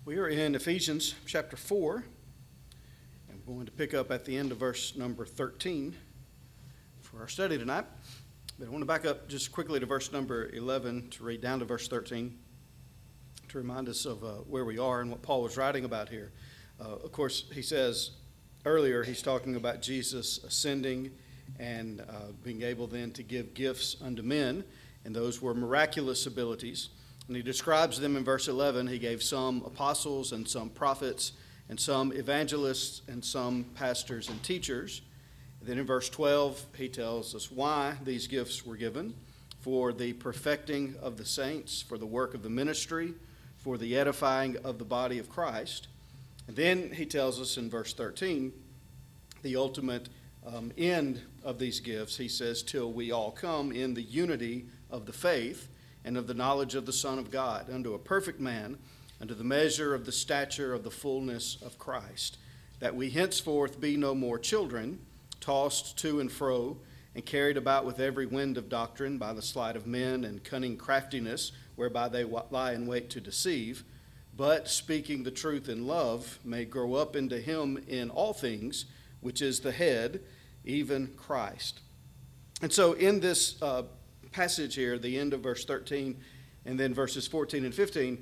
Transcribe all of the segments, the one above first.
We are in Ephesians chapter 4. I'm going to pick up at the end of verse number 13 for our study tonight. But I want to back up just quickly to verse number 11 to read down to verse 13 to remind us of where we are and what Paul was writing about here. Of course, he says earlier he's talking about Jesus ascending and being able then to give gifts unto men, and those were miraculous abilities. And he describes them in verse 11. He gave some apostles and some prophets and some evangelists and some pastors and teachers. And then in verse 12, he tells us why these gifts were given: for the perfecting of the saints, for the work of the ministry, for the edifying of the body of Christ. And then he tells us in verse 13, the ultimate end of these gifts. He says, till we all come in the unity of the faith and of the knowledge of the Son of God, unto a perfect man, unto the measure of the stature of the fullness of Christ, that we henceforth be no more children, tossed to and fro, and carried about with every wind of doctrine, by the sleight of men and cunning craftiness, whereby they lie in wait to deceive, but speaking the truth in love, may grow up into him in all things, which is the head, even Christ. And so in this passage here, the end of verse 13, and then verses 14 and 15,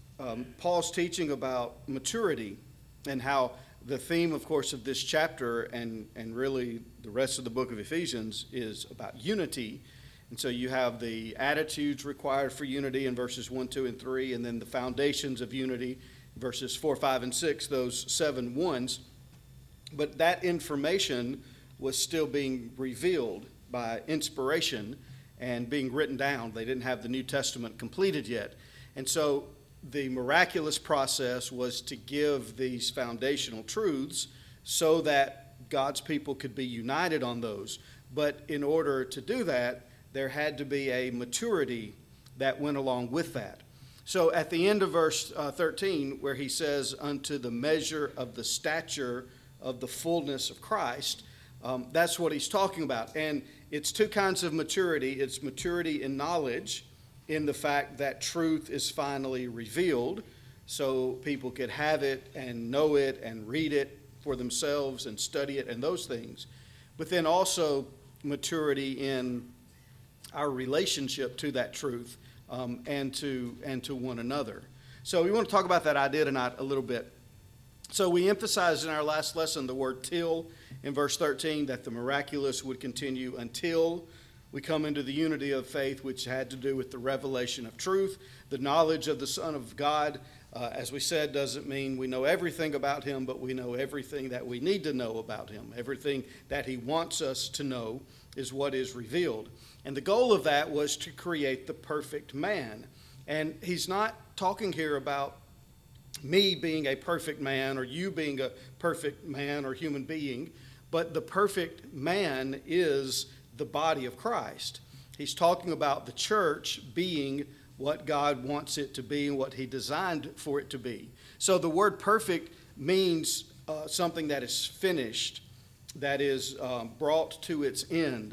Paul's teaching about maturity and how the theme, of course, of this chapter and really the rest of the book of Ephesians is about unity. And so you have the attitudes required for unity in verses 1, 2, and 3, and then the foundations of unity, verses 4, 5, and 6, those 7 ones. But that information was still being revealed by inspiration and being written down. They didn't have the New Testament completed yet. And so the miraculous process was to give these foundational truths so that God's people could be united on those. But in order to do that, there had to be a maturity that went along with that. So at the end of verse 13, where he says, unto the measure of the stature of the fullness of Christ, that's what he's talking about. And it's two kinds of maturity. It's maturity in knowledge, in the fact that truth is finally revealed, so people could have it and know it and read it for themselves and study it and those things. But then also maturity in our relationship to that truth and to one another. So we want to talk about that idea tonight a little bit. So we emphasized in our last lesson the word till in verse 13, that the miraculous would continue until we come into the unity of faith, which had to do with the revelation of truth. The knowledge of the Son of God, as we said, doesn't mean we know everything about him, but we know everything that we need to know about him. Everything that he wants us to know is what is revealed. And the goal of that was to create the perfect man. And he's not talking here about me being a perfect man or you being a perfect man or human being, but the perfect man is the body of Christ. He's talking about the church being what God wants it to be and what he designed for it to be. So the word perfect means something that is finished, that is brought to its end,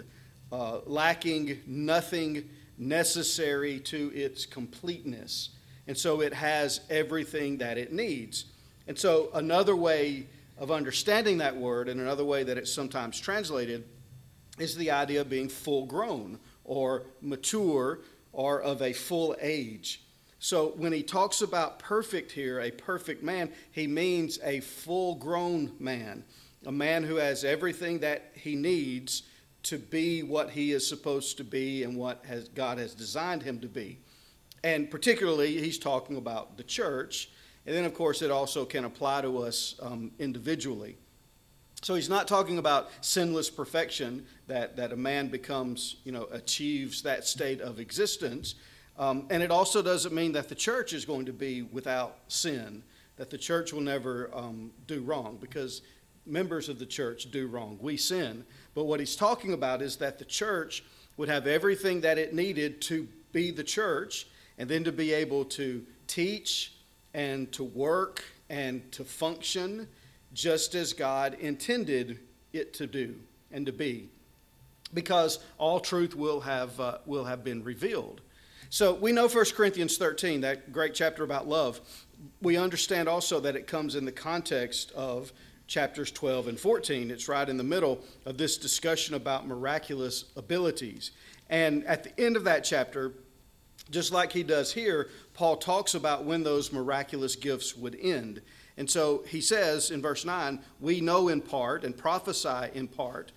lacking nothing necessary to its completeness. And so it has everything that it needs. And so another way of understanding that word, and another way that it's sometimes translated, is the idea of being full grown or mature or of a full age. So when he talks about perfect here, a perfect man, he means a full grown man, a man who has everything that he needs to be what he is supposed to be and what God has designed him to be. And particularly, he's talking about the church. And then, of course, it also can apply to us individually. So he's not talking about sinless perfection, that a man becomes, achieves that state of existence. And it also doesn't mean that the church is going to be without sin, that the church will never do wrong, because members of the church do wrong. We sin. But what he's talking about is that the church would have everything that it needed to be the church, and then to be able to teach and to work and to function just as God intended it to do and to be, because all truth will have been revealed. So we know 1 Corinthians 13, that great chapter about love. We understand also that it comes in the context of chapters 12 and 14. It's right in the middle of this discussion about miraculous abilities. And at the end of that chapter, just like he does here, Paul talks about when those miraculous gifts would end. And so he says in verse 9, we know in part and prophesy in part,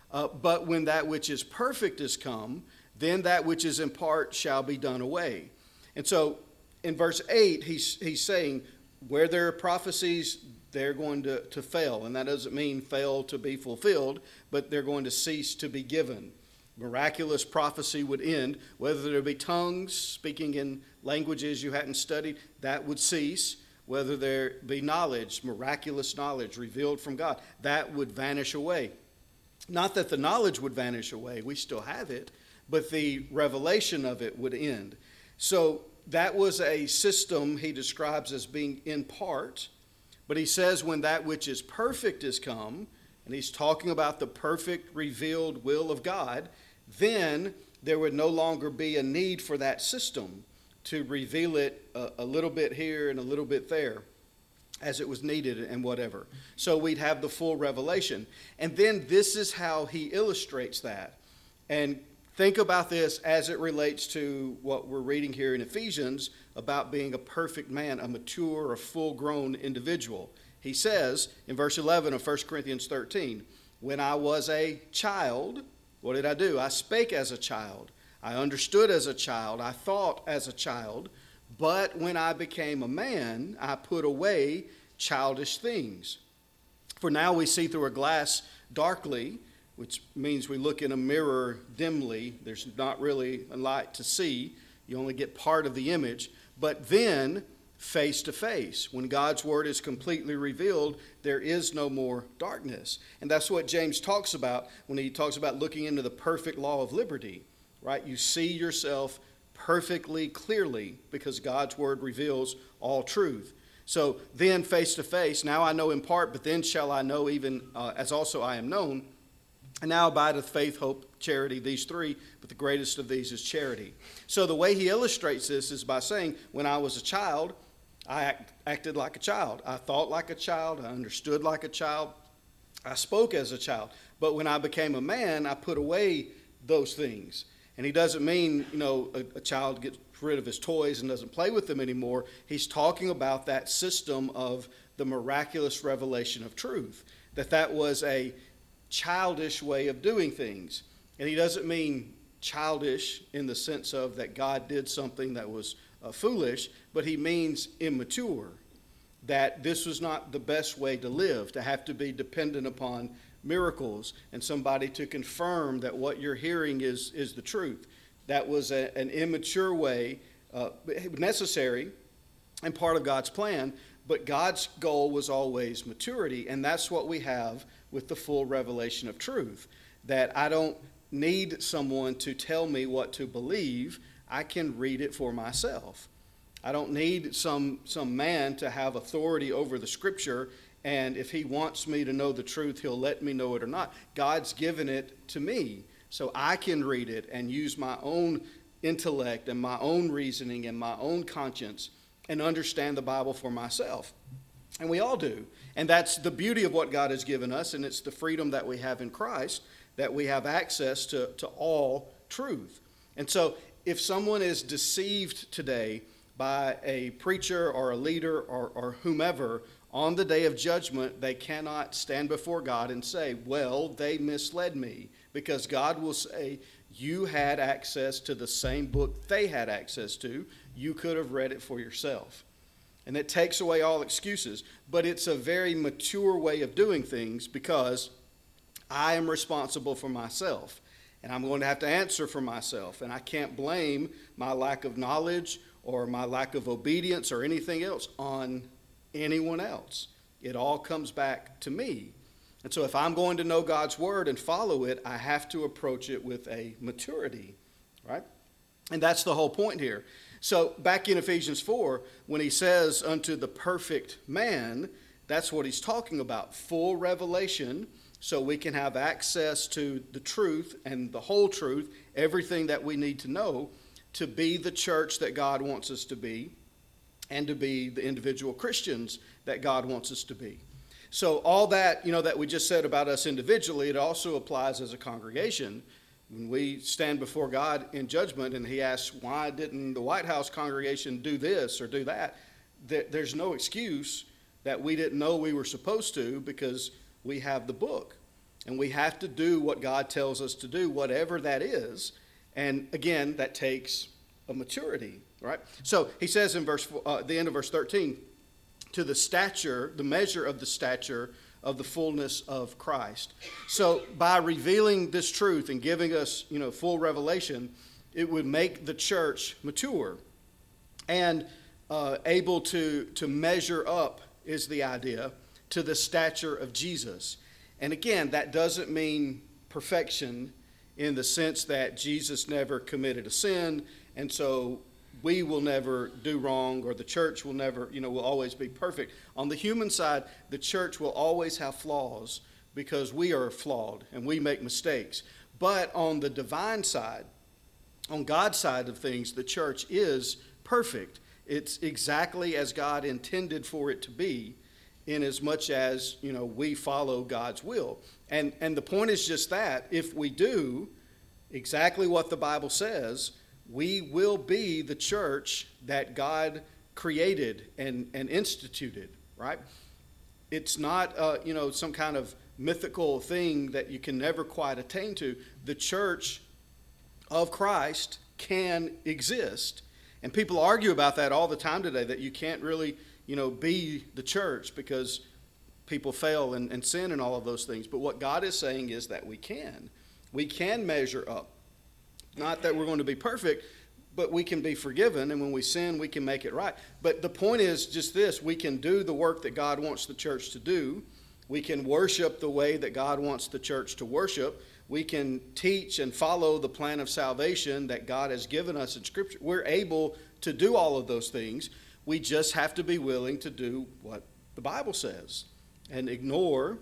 but when that which is perfect is come, then that which is in part shall be done away. And so in verse 8, he's saying where there are prophecies, they're going to fail. And that doesn't mean fail to be fulfilled, but they're going to cease to be given. Miraculous prophecy would end. Whether there be tongues, speaking in languages you hadn't studied, that would cease. Whether there be knowledge, miraculous knowledge revealed from God, that would vanish away. Not that the knowledge would vanish away, we still have it, but the revelation of it would end. So that was a system he describes as being in part, but he says when that which is perfect is come, and he's talking about the perfect revealed will of God, then there would no longer be a need for that system to reveal it a little bit here and a little bit there as it was needed and whatever. So we'd have the full revelation. And then this is how he illustrates that. And think about this as it relates to what we're reading here in Ephesians about being a perfect man, a mature, a full-grown individual. He says in verse 11 of 1 Corinthians 13, when I was a child, what did I do? I spake as a child. I understood as a child. I thought as a child. But when I became a man, I put away childish things. For now we see through a glass darkly, which means we look in a mirror dimly. There's not really a light to see. You only get part of the image. But then, face to face, when God's word is completely revealed, there is no more darkness. And that's what James talks about when he talks about looking into the perfect law of liberty. Right? You see yourself perfectly clearly because God's word reveals all truth. So then face to face, now I know in part, but then shall I know even as also I am known. And now abideth faith, hope, charity, these three, but the greatest of these is charity. So the way he illustrates this is by saying, when I was a child, I acted like a child. I thought like a child. I understood like a child. I spoke as a child. But when I became a man, I put away those things. And he doesn't mean, a child gets rid of his toys and doesn't play with them anymore. He's talking about that system of the miraculous revelation of truth, that was a childish way of doing things. And he doesn't mean childish in the sense of that God did something that was foolish, but he means immature, that this was not the best way to live, to have to be dependent upon miracles and somebody to confirm that what you're hearing is the truth. That was an immature way, necessary and part of God's plan, but God's goal was always maturity, and that's what we have with the full revelation of truth, that I don't need someone to tell me what to believe. I can read it for myself. I don't need some man to have authority over the scripture, and if he wants me to know the truth, he'll let me know it or not. God's given it to me, so I can read it and use my own intellect and my own reasoning and my own conscience and understand the Bible for myself. And we all do. And that's the beauty of what God has given us, and it's the freedom that we have in Christ, that we have access to all truth. And so if someone is deceived today by a preacher or a leader or whomever, on the day of judgment, they cannot stand before God and say, well, they misled me, because God will say, you had access to the same book they had access to. You could have read it for yourself. And it takes away all excuses, but it's a very mature way of doing things, because I am responsible for myself, and I'm going to have to answer for myself, and I can't blame my lack of knowledge or my lack of obedience or anything else on anyone else. It all comes back to me. And so if I'm going to know God's word and follow it, I have to approach it with a maturity, right? And that's the whole point here. So back in Ephesians 4, when he says unto the perfect man, that's what he's talking about, full revelation, so we can have access to the truth and the whole truth, everything that we need to know. to be the church that God wants us to be and to be the individual Christians that God wants us to be. So all that, that we just said about us individually, it also applies as a congregation. When we stand before God in judgment and he asks, why didn't the White House congregation do this or do that? There's no excuse that we didn't know we were supposed to, because we have the book. And we have to do what God tells us to do, whatever that is. And again, that takes a maturity, right? So he says in the end of verse 13, to the stature, the measure of the stature of the fullness of Christ. So by revealing this truth and giving us, full revelation, it would make the church mature and able to measure up, is the idea, to the stature of Jesus. And again, that doesn't mean perfection in the sense that Jesus never committed a sin, and so we will never do wrong, or the church will never, will always be perfect. On the human side, the church will always have flaws because we are flawed and we make mistakes. But on the divine side, on God's side of things, the church is perfect. It's exactly as God intended for it to be, in as much as, we follow God's will. And the point is just that if we do exactly what the Bible says, we will be the church that God created and instituted, right? It's not, some kind of mythical thing that you can never quite attain to. The church of Christ can exist. And people argue about that all the time today, that you can't really, be the church because people fail and sin and all of those things. But what God is saying is that we can. We can measure up. Not that we're going to be perfect, but we can be forgiven, and when we sin, we can make it right. But the point is just this: we can do the work that God wants the church to do. We can worship the way that God wants the church to worship. We can teach and follow the plan of salvation that God has given us in Scripture. We're able to do all of those things. We just have to be willing to do what the Bible says and ignore,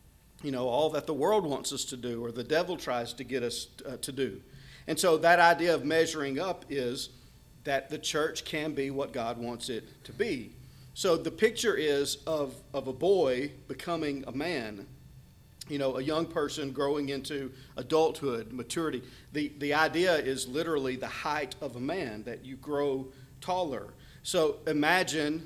all that the world wants us to do or the devil tries to get us to do. And so that idea of measuring up is that the church can be what God wants it to be. So the picture is of a boy becoming a man, a young person growing into adulthood, maturity. The idea is literally the height of a man, that you grow taller. So imagine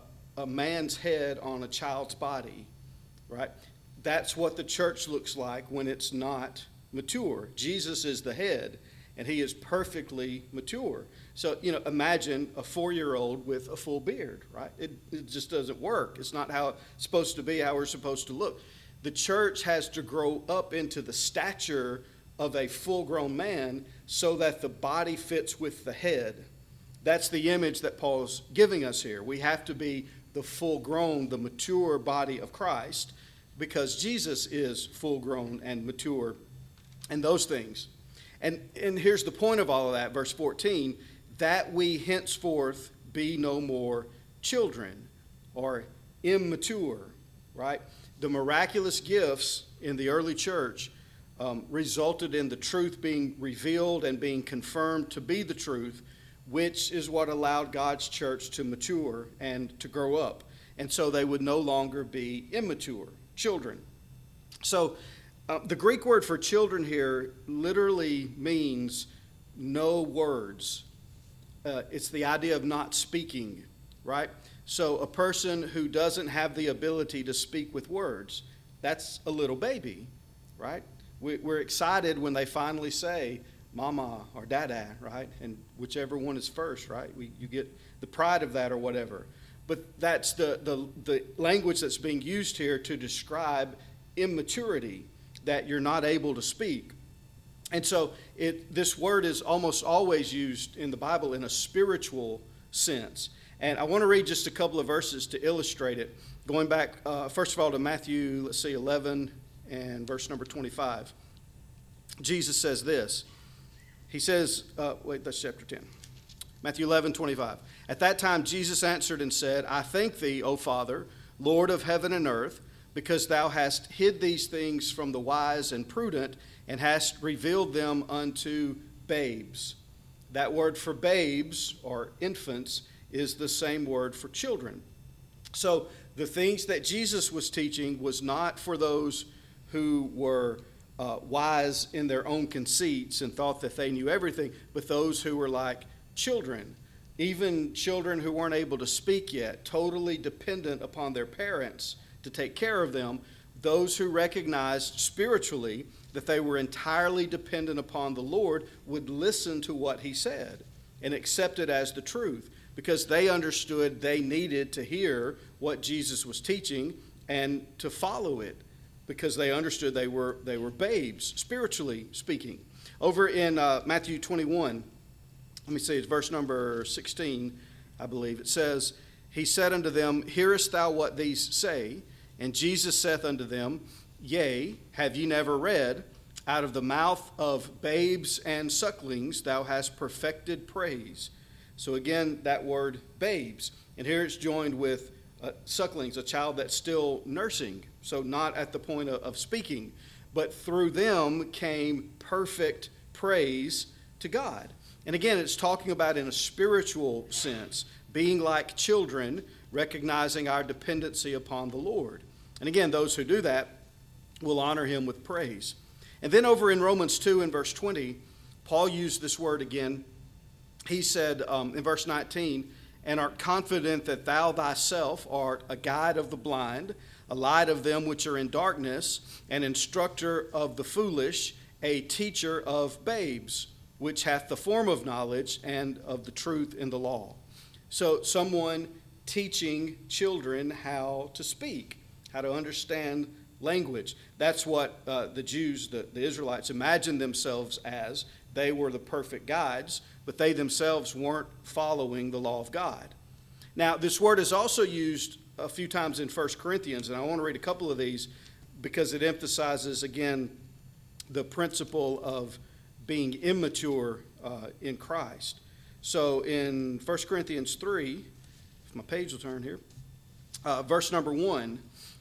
a man's head on a child's body, right? That's what the church looks like when it's not mature. Jesus is the head, and he is perfectly mature. So, imagine a 4-year-old with a full beard, right? It just doesn't work. It's not how it's supposed to be, how we're supposed to look. The church has to grow up into the stature of a full-grown man so that the body fits with the head. That's the image that Paul's giving us here. We have to be the full-grown, the mature body of Christ, because Jesus is full-grown and mature and those things. And here's the point of all of that, verse 14, that we henceforth be no more children or immature, right? The miraculous gifts in the early church resulted in the truth being revealed and being confirmed to be the truth, which is what allowed God's church to mature and to grow up. And so they would no longer be immature children. So the Greek word for children here literally means no words. It's the idea of not speaking, right? So a person who doesn't have the ability to speak with words, that's a little baby, right? We're excited when they finally say mama or dada, right? And whichever one is first, right? You get the pride of that or whatever. But that's the language that's being used here to describe immaturity, that you're not able to speak. And so this word is almost always used in the Bible in a spiritual sense. And I want to read just a couple of verses to illustrate it. Going back, first of all, to Matthew, 11 and verse number 25. Jesus says this. He says, that's chapter 10. Matthew 11, 25. At that time, Jesus answered and said, I thank thee, O Father, Lord of heaven and earth, because thou hast hid these things from the wise and prudent, and hast revealed them unto babes. that word for babes or infants is the same word for children. So the things that Jesus was teaching was not for those who were wise in their own conceits and thought that they knew everything, but those who were like children, even children who weren't able to speak yet, totally dependent upon their parents to take care of them, those who recognized spiritually that they were entirely dependent upon the Lord would listen to what he said and accept it as the truth, because they understood they needed to hear what Jesus was teaching and to follow it, because they understood they were babes, spiritually speaking. Over in Matthew 21, let me see, it's verse number 16, I believe. It says, he said unto them, hearest thou what these say? And Jesus saith unto them, yea, have ye never read, out of the mouth of babes and sucklings thou hast perfected praise. So again, that word babes. And here it's joined with sucklings, a child that's still nursing, so not at the point of speaking. But through them came perfect praise to God. And again, it's talking about in a spiritual sense, being like children, recognizing our dependency upon the Lord. And again, those who do that will honor him with praise. And then over in Romans 2 and verse 20, Paul used this word again. He said in verse 19, and art confident that thou thyself art a guide of the blind, a light of them which are in darkness, an instructor of the foolish, a teacher of babes, which hath the form of knowledge and of the truth in the law. So someone teaching children how to speak, how to understand language. That's what the Jews, the Israelites, imagined themselves as. They were the perfect guides, but they themselves weren't following the law of God. Now, this word is also used a few times in 1 Corinthians, and I want to read a couple of these because it emphasizes, again, the principle of being immature in Christ. So in 1 Corinthians 3, if my page will turn here, verse number 1,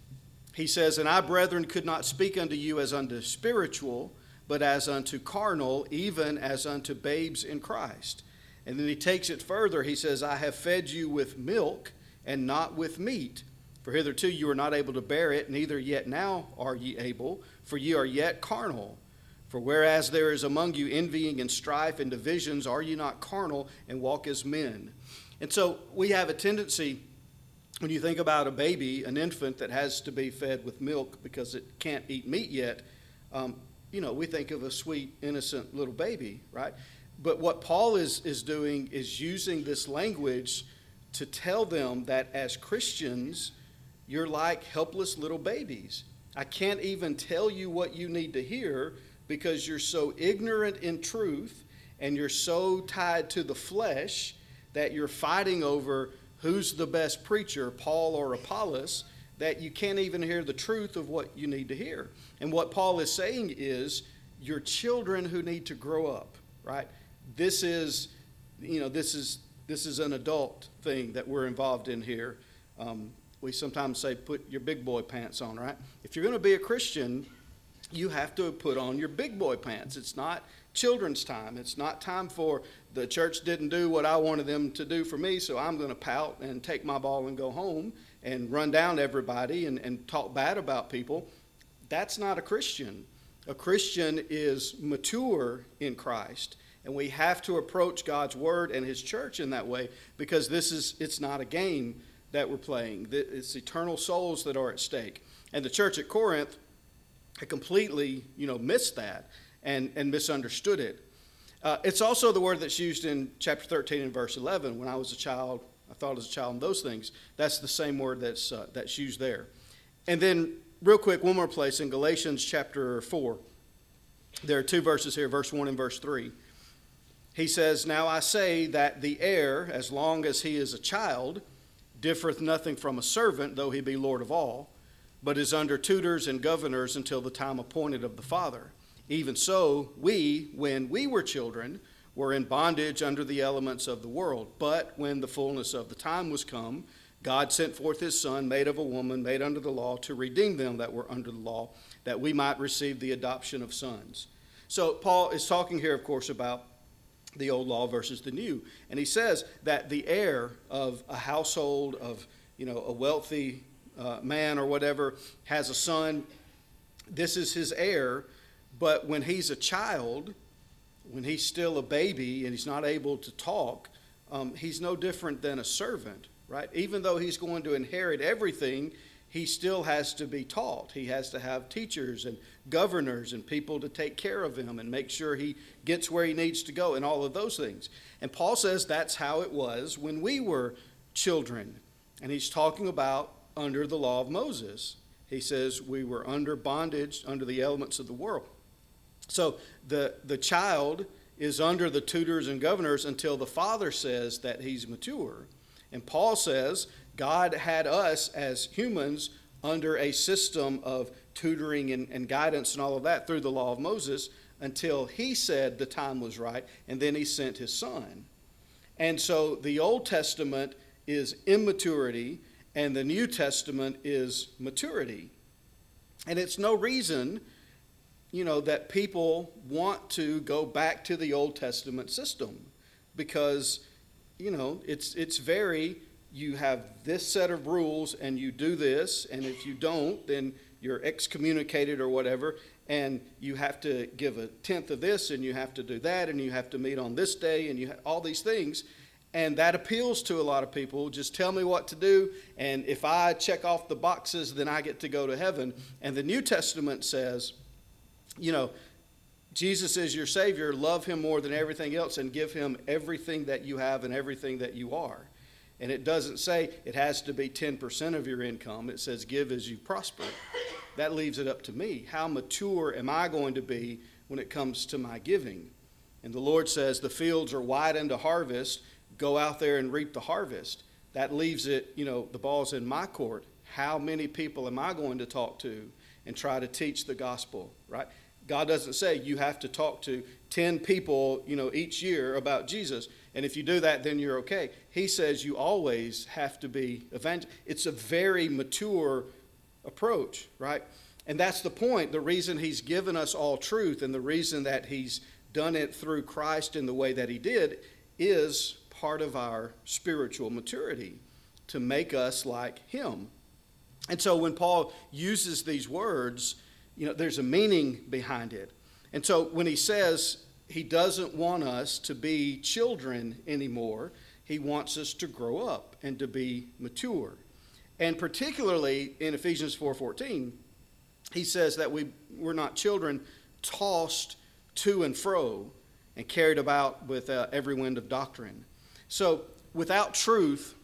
he says, and I, brethren, could not speak unto you as unto spiritual, but as unto carnal, even as unto babes in Christ. And then he takes it further. He says, I have fed you with milk and not with meat. For hitherto you were not able to bear it, neither yet now are ye able, for ye are yet carnal. For whereas there is among you envying and strife and divisions, are ye not carnal and walk as men? And so we have a tendency, when you think about a baby, an infant that has to be fed with milk because it can't eat meat yet, we think of a sweet, innocent little baby, right? But what Paul is doing is using this language to tell them that as Christians, you're like helpless little babies. I can't even tell you what you need to hear because you're so ignorant in truth and you're so tied to the flesh that you're fighting over who's the best preacher, Paul or Apollos, that you can't even hear the truth of what you need to hear. And what Paul is saying is, you're children who need to grow up, right? This is an adult thing that we're involved in here. We sometimes say, put your big boy pants on, right? If you're going to be a Christian, you have to put on your big boy pants. It's not children's time. It's not time for the church didn't do what I wanted them to do for me, so I'm going to pout and take my ball and go home and run down everybody and talk bad about people. That's not a Christian. A Christian is mature in Christ, and we have to approach God's word and his church in that way, because it's not a game that we're playing. It's eternal souls that are at stake. And the church at Corinth had completely, missed that and misunderstood it. It's also the word that's used in chapter 13 and verse 11. When I was a child, I thought as a child in those things. That's the same word that's used there. And then real quick, one more place in Galatians chapter 4. There are two verses here, verse 1 and verse 3. He says, now I say that the heir, as long as he is a child, differeth nothing from a servant, though he be Lord of all, but is under tutors and governors until the time appointed of the Father. Even so, we, when we were children, were in bondage under the elements of the world. But when the fullness of the time was come, God sent forth his Son, made of a woman, made under the law, to redeem them that were under the law, that we might receive the adoption of sons. So Paul is talking here, of course, about the old law versus the new. And he says that the heir of a household of, a wealthy man or whatever has a son. This is his heir, but when he's a child, when he's still a baby and he's not able to talk, he's no different than a servant, right? Even though he's going to inherit everything, he still has to be taught. He has to have teachers and governors and people to take care of him and make sure he gets where he needs to go and all of those things. And Paul says that's how it was when we were children. And he's talking about under the law of Moses. He says we were under bondage, under the elements of the world. So the child is under the tutors and governors until the father says that he's mature. And Paul says God had us as humans under a system of tutoring and guidance and all of that through the law of Moses until he said the time was right, and then he sent his son. And so the Old Testament is immaturity, and the New Testament is maturity. And it's no reason, that people want to go back to the Old Testament system because, it's very, you have this set of rules and you do this, and if you don't, then you're excommunicated or whatever, and you have to give a tenth of this, and you have to do that, and you have to meet on this day, and you have all these things. And that appeals to a lot of people. Just tell me what to do, and if I check off the boxes, then I get to go to heaven. And the New Testament says, Jesus is your Savior. Love him more than everything else and give him everything that you have and everything that you are. And it doesn't say it has to be 10% of your income. It says give as you prosper. That leaves it up to me. How mature am I going to be when it comes to my giving? And the Lord says the fields are wide unto harvest. Go out there and reap the harvest. That leaves it, the ball's in my court. How many people am I going to talk to and try to teach the gospel, right? God doesn't say you have to talk to 10 people, each year about Jesus. And if you do that, then you're okay. He says you always have to be evangelist. It's a very mature approach, right? And that's the point. The reason he's given us all truth and the reason that he's done it through Christ in the way that he did is part of our spiritual maturity to make us like him. And so when Paul uses these words, there's a meaning behind it. And so when he says he doesn't want us to be children anymore, he wants us to grow up and to be mature. And particularly in Ephesians 4:14, he says that we're not children tossed to and fro and carried about with every wind of doctrine. So without truth,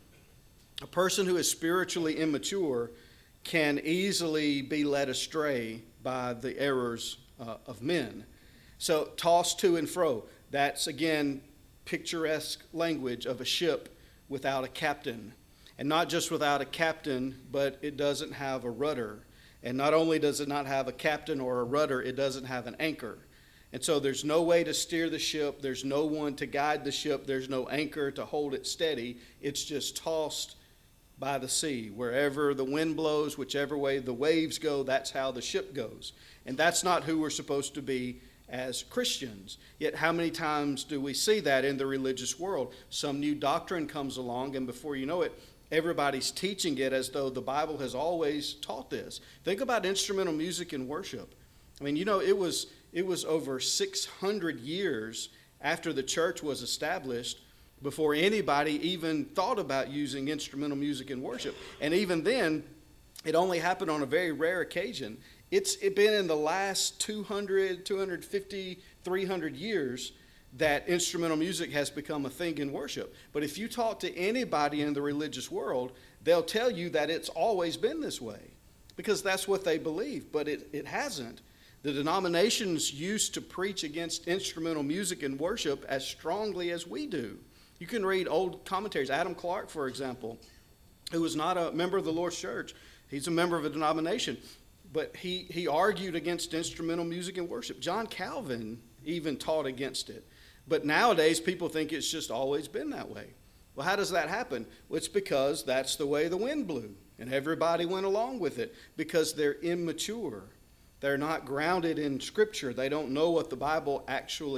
a person who is spiritually immature can easily be led astray by the errors of men. So tossed to and fro, that's again picturesque language of a ship without a captain. And not just without a captain, but it doesn't have a rudder. And not only does it not have a captain or a rudder, it doesn't have an anchor. And so there's no way to steer the ship. There's no one to guide the ship. There's no anchor to hold it steady. It's just tossed by the sea. Wherever the wind blows, whichever way the waves go, that's how the ship goes. And that's not who we're supposed to be as Christians. Yet how many times do we see that in the religious world? Some new doctrine comes along, and before you know it, everybody's teaching it as though the Bible has always taught this. Think about instrumental music and worship. I mean, it was over 600 years after the church was established before anybody even thought about using instrumental music in worship. And even then, it only happened on a very rare occasion. It's been in the last 200, 250, 300 years that instrumental music has become a thing in worship. But if you talk to anybody in the religious world, they'll tell you that it's always been this way because that's what they believe, but it hasn't. The denominations used to preach against instrumental music and worship as strongly as we do. You can read old commentaries. Adam Clark, for example, who was not a member of the Lord's Church. He's a member of a denomination, but he argued against instrumental music and worship. John Calvin even taught against it. But nowadays, people think it's just always been that way. Well, how does that happen? Well, it's because that's the way the wind blew, and everybody went along with it because they're immature. They're not grounded in Scripture. They don't know what the Bible actually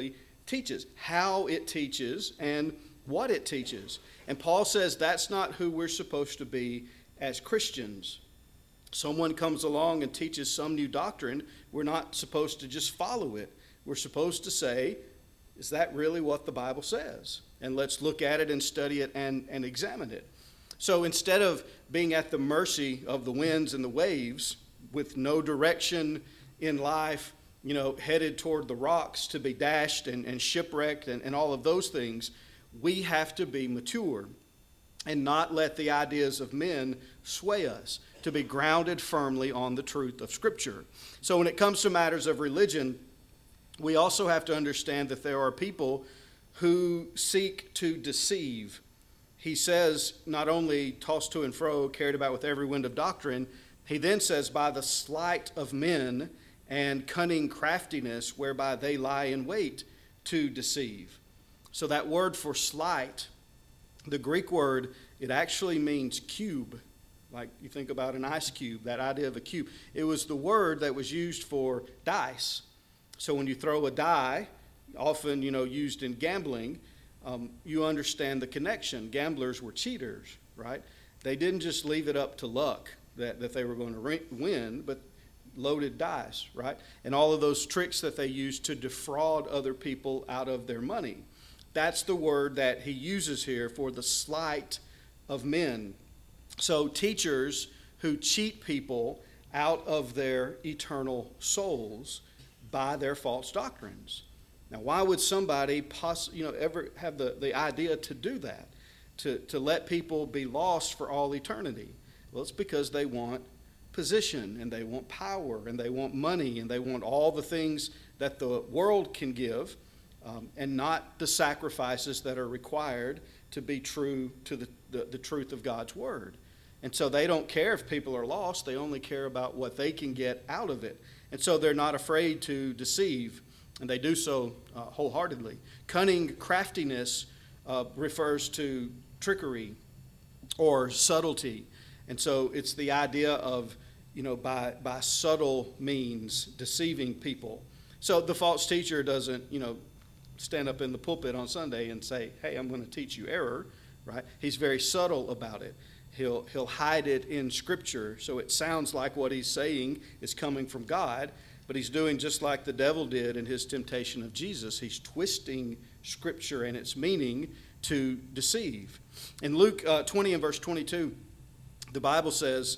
teaches, how it teaches, and what it teaches. And Paul says that's not who we're supposed to be as Christians. Someone comes along and teaches some new doctrine, we're not supposed to just follow it. We're supposed to say, is that really what the Bible says? And let's look at it and study it and examine it. So instead of being at the mercy of the winds and the waves with no direction in life, headed toward the rocks to be dashed and shipwrecked and all of those things, we have to be mature and not let the ideas of men sway us, to be grounded firmly on the truth of Scripture. So when it comes to matters of religion, we also have to understand that there are people who seek to deceive. He says, not only tossed to and fro, carried about with every wind of doctrine, he then says, by the sleight of men and cunning craftiness whereby they lie in wait to deceive. So that word for sleight, the Greek word, it actually means cube. Like you think about an ice cube, that idea of a cube. It was the word that was used for dice. So when you throw a die, often, used in gambling, you understand the connection. Gamblers were cheaters, right? They didn't just leave it up to luck that they were going to win, but loaded dice, right? And all of those tricks that they used to defraud other people out of their money. That's the word that he uses here for the sleight of men. So teachers who cheat people out of their eternal souls by their false doctrines. Now, why would somebody ever have the idea to do that, to let people be lost for all eternity? Well, it's because they want position, and they want power, and they want money, and they want all the things that the world can give, and not the sacrifices that are required to be true to the truth of God's Word. And so they don't care if people are lost. They only care about what they can get out of it. And so they're not afraid to deceive, and they do so wholeheartedly. Cunning craftiness refers to trickery or subtlety. And so it's the idea of, by subtle means deceiving people. So the false teacher doesn't, stand up in the pulpit on Sunday and say, hey, I'm going to teach you error, right? He's very subtle about it. He'll hide it in Scripture, so it sounds like what he's saying is coming from God, but he's doing just like the devil did in his temptation of Jesus. He's twisting Scripture and its meaning to deceive. In Luke 20 and verse 22, the Bible says,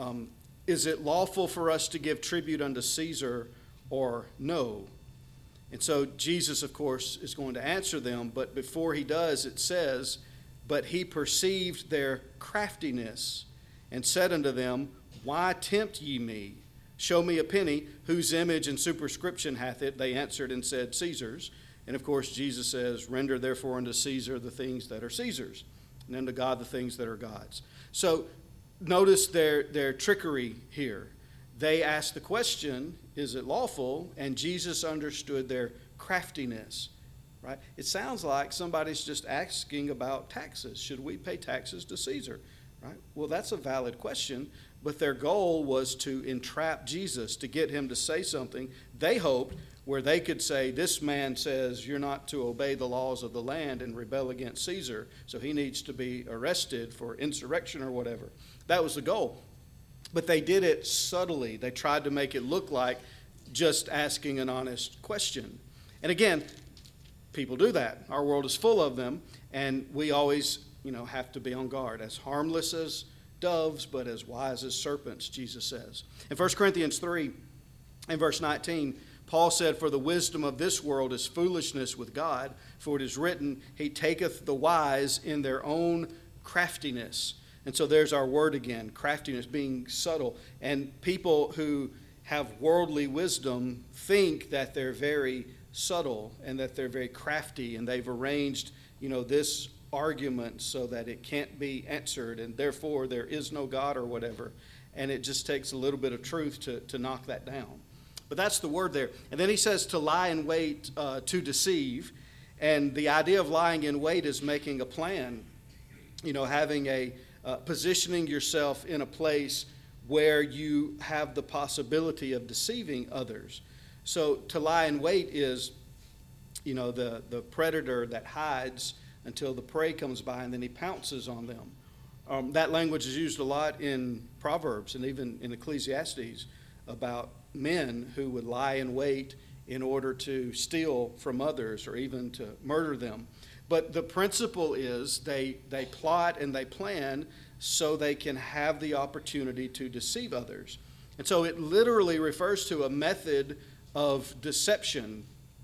is it lawful for us to give tribute unto Caesar or no? And so Jesus, of course, is going to answer them, but before he does, it says, but he perceived their craftiness and said unto them, why tempt ye me? Show me a penny, whose image and superscription hath it? They answered and said, Caesar's. And of course, Jesus says, render therefore unto Caesar the things that are Caesar's, and unto God the things that are God's. So notice their trickery here. They asked the question, is it lawful? And Jesus understood their craftiness, right? It sounds like somebody's just asking about taxes. Should we pay taxes to Caesar, right? Well, that's a valid question, but their goal was to entrap Jesus, to get him to say something they hoped where they could say, this man says you're not to obey the laws of the land and rebel against Caesar, so he needs to be arrested for insurrection or whatever. That was the goal. But they did it subtly. They tried to make it look like just asking an honest question. And again, people do that. Our world is full of them, and we always, have to be on guard. As harmless as doves, but as wise as serpents, Jesus says. In 1 Corinthians 3 and verse 19, Paul said, for the wisdom of this world is foolishness with God, for it is written, he taketh the wise in their own craftiness. And so there's our word again, craftiness, being subtle. And people who have worldly wisdom think that they're very subtle and that they're very crafty, and they've arranged, this argument so that it can't be answered, and therefore there is no God or whatever. And it just takes a little bit of truth to knock that down. But that's the word there. And then he says to lie in wait to deceive. And the idea of lying in wait is making a plan, having positioning yourself in a place where you have the possibility of deceiving others. So to lie in wait is the predator that hides until the prey comes by and then he pounces on them. That language is used a lot in Proverbs and even in Ecclesiastes about men who would lie in wait in order to steal from others or even to murder them. But the principle is they plot and they plan so they can have the opportunity to deceive others. And so it literally refers to a method of deception.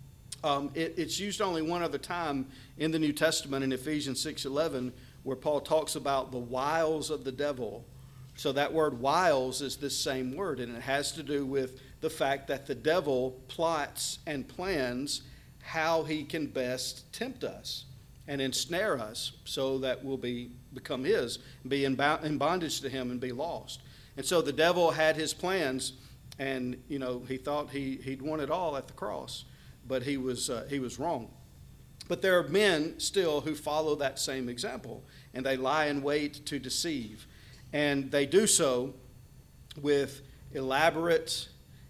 It's used only one other time in the New Testament in Ephesians 6:11, where Paul talks about the wiles of the devil. So that word wiles is this same word, and it has to do with the fact that the devil plots and plans how he can best tempt us and ensnare us so that we'll become his, be in bondage to him and be lost. And so the devil had his plans, and he thought he'd won it all at the cross, but he was wrong. But there are men still who follow that same example, and they lie in wait to deceive. And they do so with elaborate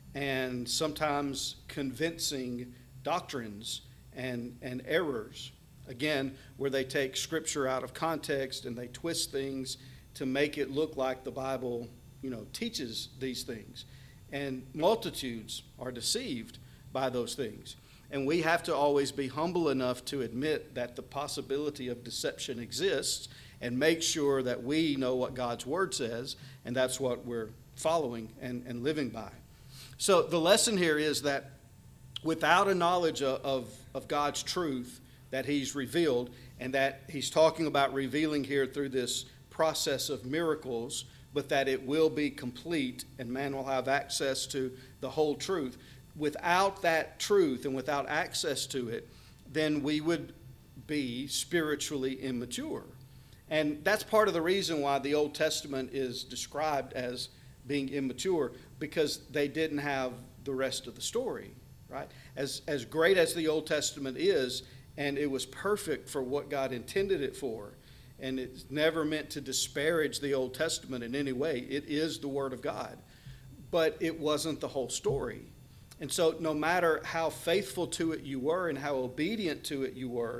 and sometimes convincing doctrines and errors. Again, where they take Scripture out of context and they twist things to make it look like the Bible, teaches these things. And multitudes are deceived by those things. And we have to always be humble enough to admit that the possibility of deception exists and make sure that we know what God's Word says, and that's what we're following and living by. So the lesson here is that without a knowledge of God's truth that He's revealed, and that He's talking about revealing here through this process of miracles, but that it will be complete and man will have access to the whole truth. Without that truth and without access to it, then we would be spiritually immature. And that's part of the reason why the Old Testament is described as being immature, because they didn't have the rest of the story, right? As great as the Old Testament is, and it was perfect for what God intended it for, and it's never meant to disparage the Old Testament in any way. It is the Word of God, but it wasn't the whole story. And so no matter how faithful to it you were and how obedient to it you were,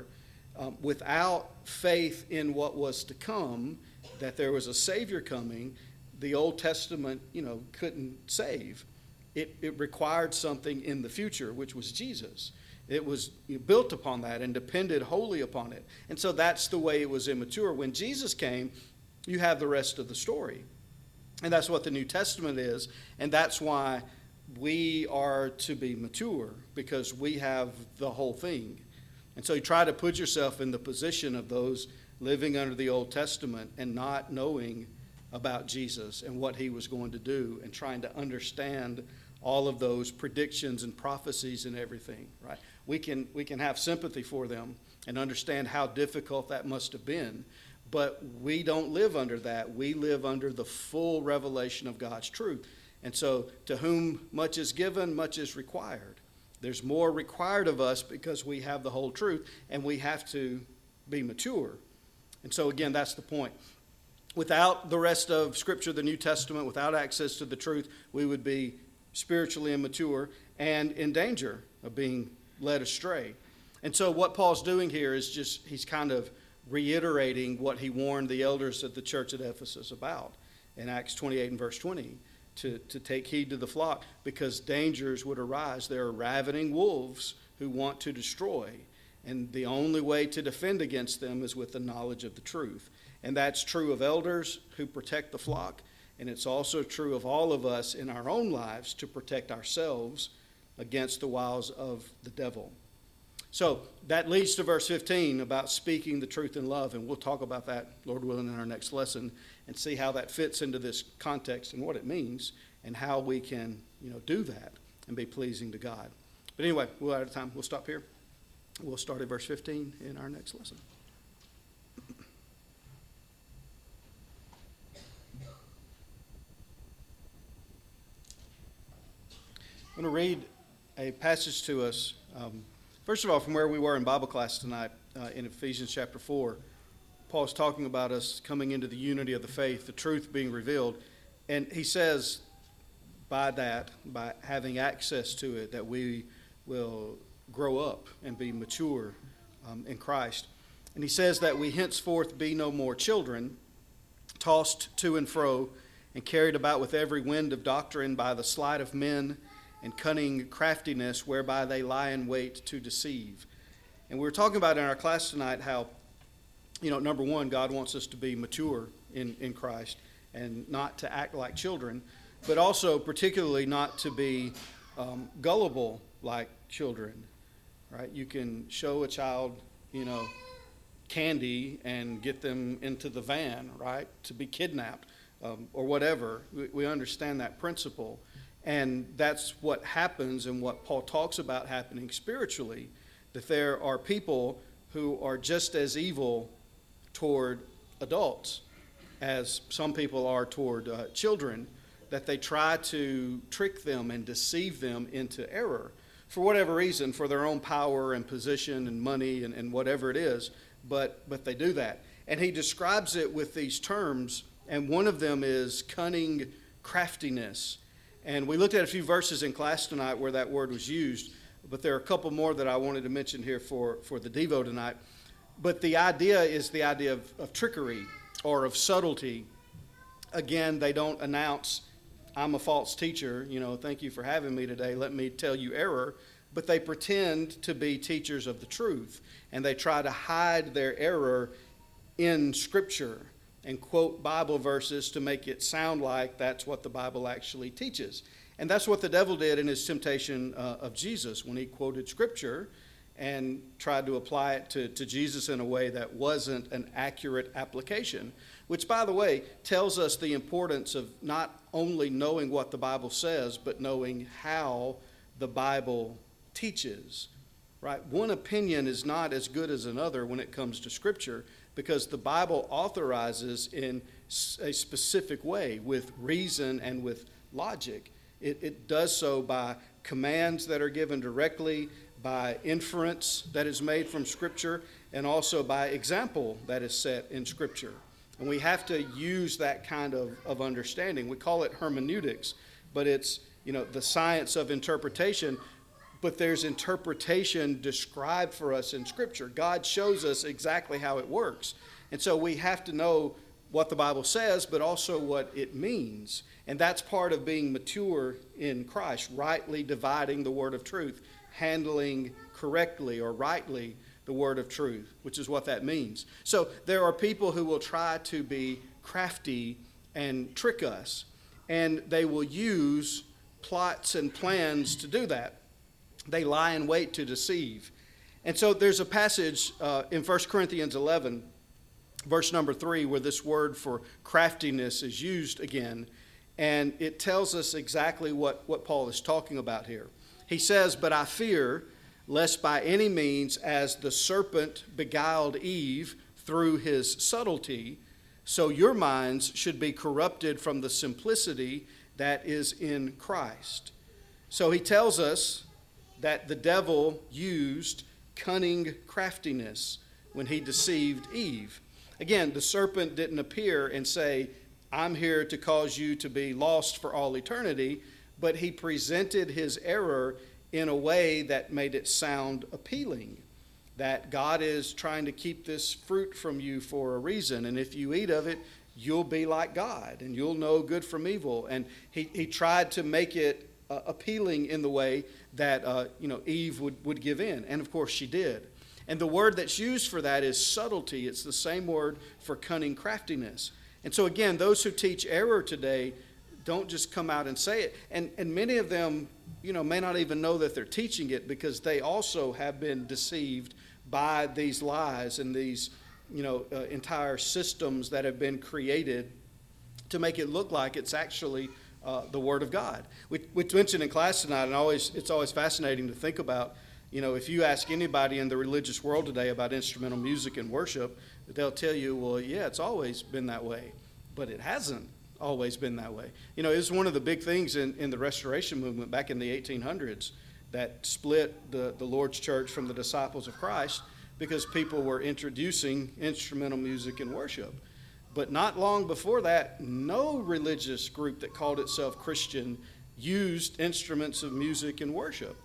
without faith in what was to come, that there was a Savior coming, the Old Testament, couldn't save. It required something in the future, which was Jesus. It was built upon that and depended wholly upon it. And so that's the way it was immature. When Jesus came, you have the rest of the story. And that's what the New Testament is. And that's why we are to be mature, because we have the whole thing. And so you try to put yourself in the position of those living under the Old Testament and not knowing about Jesus and what he was going to do, and trying to understand all of those predictions and prophecies and everything, right? We can have sympathy for them and understand how difficult that must have been, but we don't live under that. We live under the full revelation of God's truth. And so, to whom much is given, much is required. There's more required of us because we have the whole truth, and we have to be mature. And so, again, that's the point. Without the rest of Scripture, the New Testament, without access to the truth, we would be spiritually immature and in danger of being led astray. And so what Paul's doing here is he's kind of reiterating what he warned the elders at the church at Ephesus about in Acts 28 and verse 20. To take heed to the flock, because dangers would arise. There are ravening wolves who want to destroy, and the only way to defend against them is with the knowledge of the truth. And that's true of elders who protect the flock, and it's also true of all of us in our own lives to protect ourselves against the wiles of the devil. So that leads to verse 15 about speaking the truth in love, and we'll talk about that, Lord willing, in our next lesson, and see how that fits into this context and what it means and how we can, do that and be pleasing to God. But anyway, we're out of time. We'll stop here. We'll start at verse 15 in our next lesson. I'm going to read a passage to us. First of all, from where we were in Bible class tonight in Ephesians chapter 4, Paul's talking about us coming into the unity of the faith, the truth being revealed. And he says by having access to it, that we will grow up and be mature in Christ. And he says that we henceforth be no more children, tossed to and fro, and carried about with every wind of doctrine by the sleight of men and cunning craftiness whereby they lie in wait to deceive. And we were talking about in our class tonight how, number one, God wants us to be mature in Christ and not to act like children, but also particularly not to be gullible like children, right? You can show a child, candy and get them into the van, right, to be kidnapped or whatever. We understand that principle. And that's what happens and what Paul talks about happening spiritually, that there are people who are just as evil toward adults as some people are toward children, that they try to trick them and deceive them into error for whatever reason, for their own power and position and money and whatever it is, but they do that. And he describes it with these terms, and one of them is cunning craftiness. And we looked at a few verses in class tonight where that word was used, but there are a couple more that I wanted to mention here for the Devo tonight. But the idea is the idea of trickery or of subtlety. Again, they don't announce, I'm a false teacher, thank you for having me today, let me tell you error. But they pretend to be teachers of the truth, and they try to hide their error in Scripture and quote Bible verses to make it sound like that's what the Bible actually teaches. And that's what the devil did in his temptation of Jesus when he quoted Scripture and tried to apply it to Jesus in a way that wasn't an accurate application, which, by the way, tells us the importance of not only knowing what the Bible says, but knowing how the Bible teaches, right? One opinion is not as good as another when it comes to Scripture, because the Bible authorizes in a specific way with reason and with logic. It does so by commands that are given directly, by inference that is made from Scripture, and also by example that is set in Scripture. And we have to use that kind of understanding. We call it hermeneutics, but it's the science of interpretation. But there's interpretation described for us in Scripture. God shows us exactly how it works. And so we have to know what the Bible says, but also what it means. And that's part of being mature in Christ, rightly dividing the word of truth, handling correctly or rightly the word of truth, which is what that means. So there are people who will try to be crafty and trick us, and they will use plots and plans to do that. They lie in wait to deceive. And so there's a passage in 1 Corinthians 11, verse number 3, where this word for craftiness is used again. And it tells us exactly what Paul is talking about here. He says, "But I fear, lest by any means, as the serpent beguiled Eve through his subtlety, so your minds should be corrupted from the simplicity that is in Christ." So he tells us that the devil used cunning craftiness when he deceived Eve. Again, the serpent didn't appear and say, I'm here to cause you to be lost for all eternity, but he presented his error in a way that made it sound appealing, that God is trying to keep this fruit from you for a reason, and if you eat of it, you'll be like God, and you'll know good from evil. And he tried to make it appealing in the way that Eve would give in, and of course she did. And the word that's used for that is subtlety. It's the same word for cunning craftiness. And so again, those who teach error today don't just come out and say it. And many of them, may not even know that they're teaching it, because they also have been deceived by these lies and these, entire systems that have been created to make it look like it's actually the Word of God. We mentioned in class tonight, and it's always fascinating to think about, if you ask anybody in the religious world today about instrumental music and worship, they'll tell you, well, yeah, it's always been that way. But it hasn't always been that way. It was one of the big things in the Restoration movement back in the 1800s that split the Lord's Church from the disciples of Christ, because people were introducing instrumental music and worship. But not long before that, no religious group that called itself Christian used instruments of music and worship.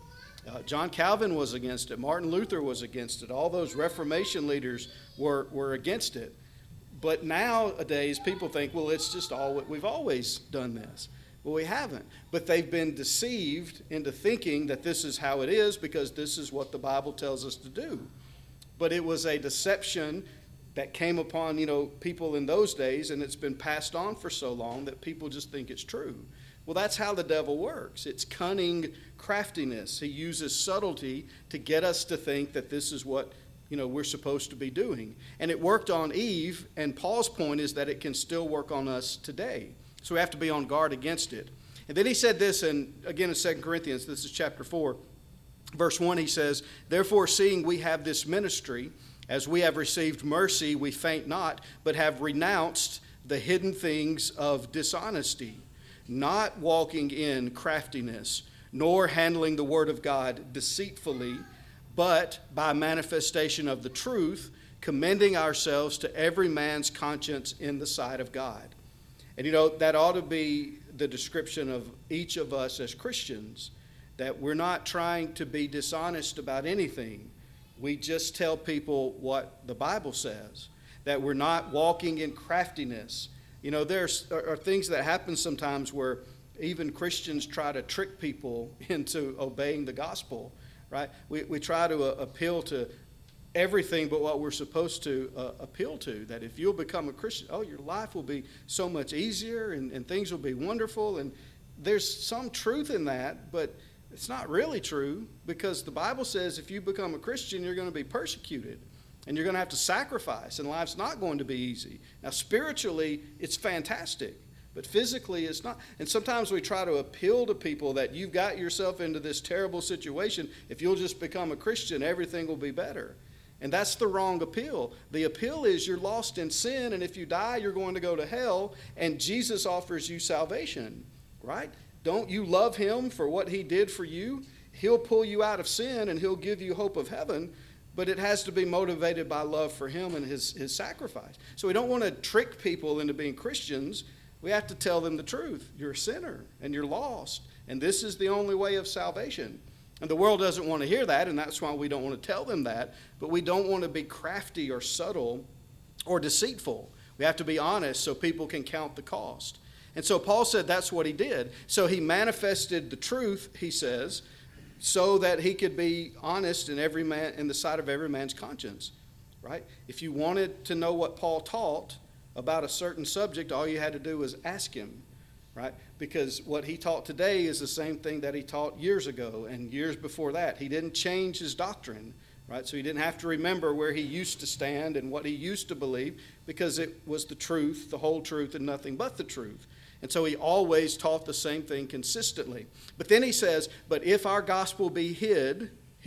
John Calvin was against it. Martin Luther was against it. All those Reformation leaders were against it. But nowadays, people think, well, it's just we've always done this. Well, we haven't. But they've been deceived into thinking that this is how it is because this is what the Bible tells us to do. But it was a deception that came upon, people in those days, and it's been passed on for so long that people just think it's true. Well, that's how the devil works. It's cunning craftiness. He uses subtlety to get us to think that this is what, we're supposed to be doing. And it worked on Eve, and Paul's point is that it can still work on us today. So we have to be on guard against it. And then he said this, again in 2 Corinthians, this is chapter 4, verse 1, he says, "Therefore, seeing we have this ministry, as we have received mercy, we faint not, but have renounced the hidden things of dishonesty, not walking in craftiness, nor handling the word of God deceitfully, but by manifestation of the truth, commending ourselves to every man's conscience in the sight of God." And that ought to be the description of each of us as Christians, that we're not trying to be dishonest about anything. We just tell people what the Bible says, that we're not walking in craftiness. There are things that happen sometimes where even Christians try to trick people into obeying the gospel, right? We try to appeal to everything but what we're supposed to appeal to, that if you'll become a Christian, your life will be so much easier and things will be wonderful. And there's some truth in that, but it's not really true, because the Bible says if you become a Christian, you're going to be persecuted and you're going to have to sacrifice, and life's not going to be easy. Now, spiritually, it's fantastic, but physically it's not. And sometimes we try to appeal to people that you've got yourself into this terrible situation. If you'll just become a Christian, everything will be better. And that's the wrong appeal. The appeal is you're lost in sin, and if you die, you're going to go to hell, and Jesus offers you salvation, right? Don't you love him for what he did for you? He'll pull you out of sin, and he'll give you hope of heaven, but it has to be motivated by love for him and his sacrifice. So we don't want to trick people into being Christians. We have to tell them the truth. You're a sinner, and you're lost, and this is the only way of salvation. And the world doesn't want to hear that, and that's why we don't want to tell them that. But we don't want to be crafty or subtle or deceitful. We have to be honest so people can count the cost. And so Paul said that's what he did. So he manifested the truth, he says, so that he could be honest in the sight of every man's conscience, right? If you wanted to know what Paul taught about a certain subject, all you had to do was ask him, right? Because what he taught today is the same thing that he taught years ago and years before that. He didn't change his doctrine, right? So he didn't have to remember where he used to stand and what he used to believe, because it was the truth, the whole truth, and nothing but the truth. And so he always taught the same thing consistently. But then he says, but if our gospel be hidden,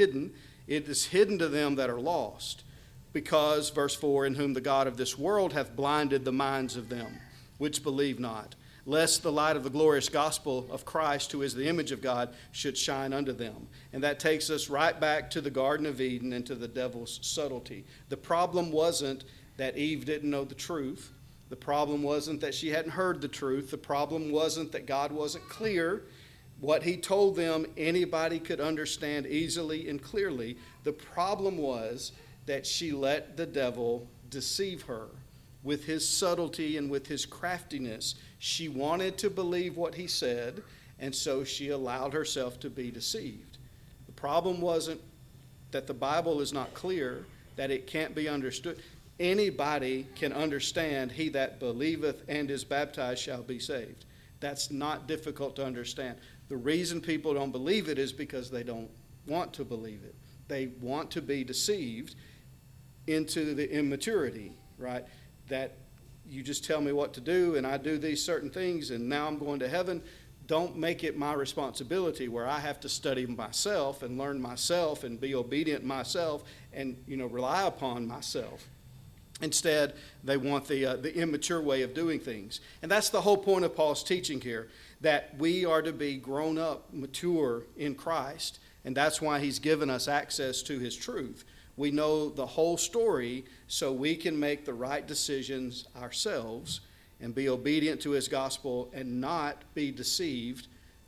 it is hidden to them that are lost, because, verse 4, in whom the God of this world hath blinded the minds of them which believe not, lest the light of the glorious gospel of Christ, who is the image of God, should shine unto them. And that takes us right back to the Garden of Eden and to the devil's subtlety. The problem wasn't that Eve didn't know the truth. The problem wasn't that she hadn't heard the truth. The problem wasn't that God wasn't clear. What he told them, anybody could understand easily and clearly. The problem was that she let the devil deceive her with his subtlety and with his craftiness. She wanted to believe what he said, and so she allowed herself to be deceived. The problem wasn't that the Bible is not clear, that it can't be understood. Anybody can understand, he that believeth and is baptized shall be saved. That's not difficult to understand. The reason people don't believe it is because they don't want to believe it. They want to be deceived into the immaturity, right? That you just tell me what to do and I do these certain things and now I'm going to heaven. Don't make it my responsibility where I have to study myself and learn myself and be obedient myself and, rely upon myself. Instead, they want the immature way of doing things. And that's the whole point of Paul's teaching here, that we are to be grown up, mature in Christ, and that's why he's given us access to his truth. We know the whole story so we can make the right decisions ourselves and be obedient to his gospel and not be deceived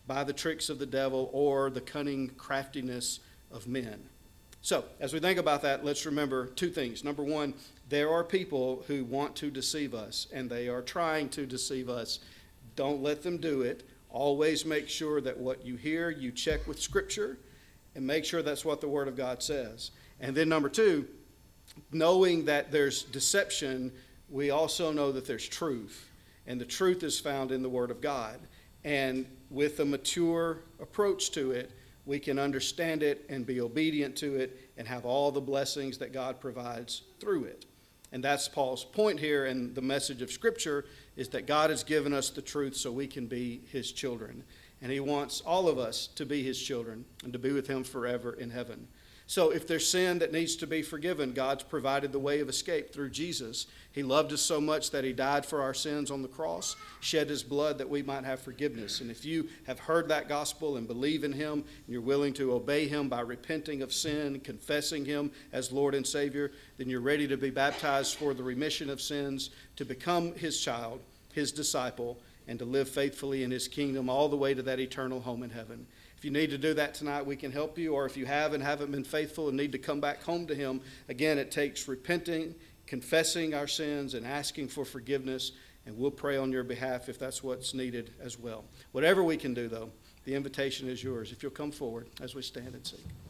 by the tricks of the devil or the cunning craftiness of men. So, as we think about that, let's remember two things. Number one, there are people who want to deceive us, and they are trying to deceive us. Don't let them do it. Always make sure that what you hear, you check with Scripture, and make sure that's what the Word of God says. And then number two, knowing that there's deception, we also know that there's truth. And the truth is found in the Word of God. And with a mature approach to it, we can understand it and be obedient to it and have all the blessings that God provides through it. And that's Paul's point here, and the message of Scripture is that God has given us the truth so we can be His children. And He wants all of us to be His children and to be with Him forever in heaven. So if there's sin that needs to be forgiven, God's provided the way of escape through Jesus. He loved us so much that He died for our sins on the cross, shed His blood that we might have forgiveness. And if you have heard that gospel and believe in Him, and you're willing to obey Him by repenting of sin, confessing Him as Lord and Savior, then you're ready to be baptized for the remission of sins, to become His child, His disciple, and to live faithfully in His kingdom all the way to that eternal home in heaven. If you need to do that tonight, we can help you. Or if you have and haven't been faithful and need to come back home to Him, again, it takes repenting, confessing our sins, and asking for forgiveness. And we'll pray on your behalf if that's what's needed as well. Whatever we can do, though, the invitation is yours. If you'll come forward as we stand and sing.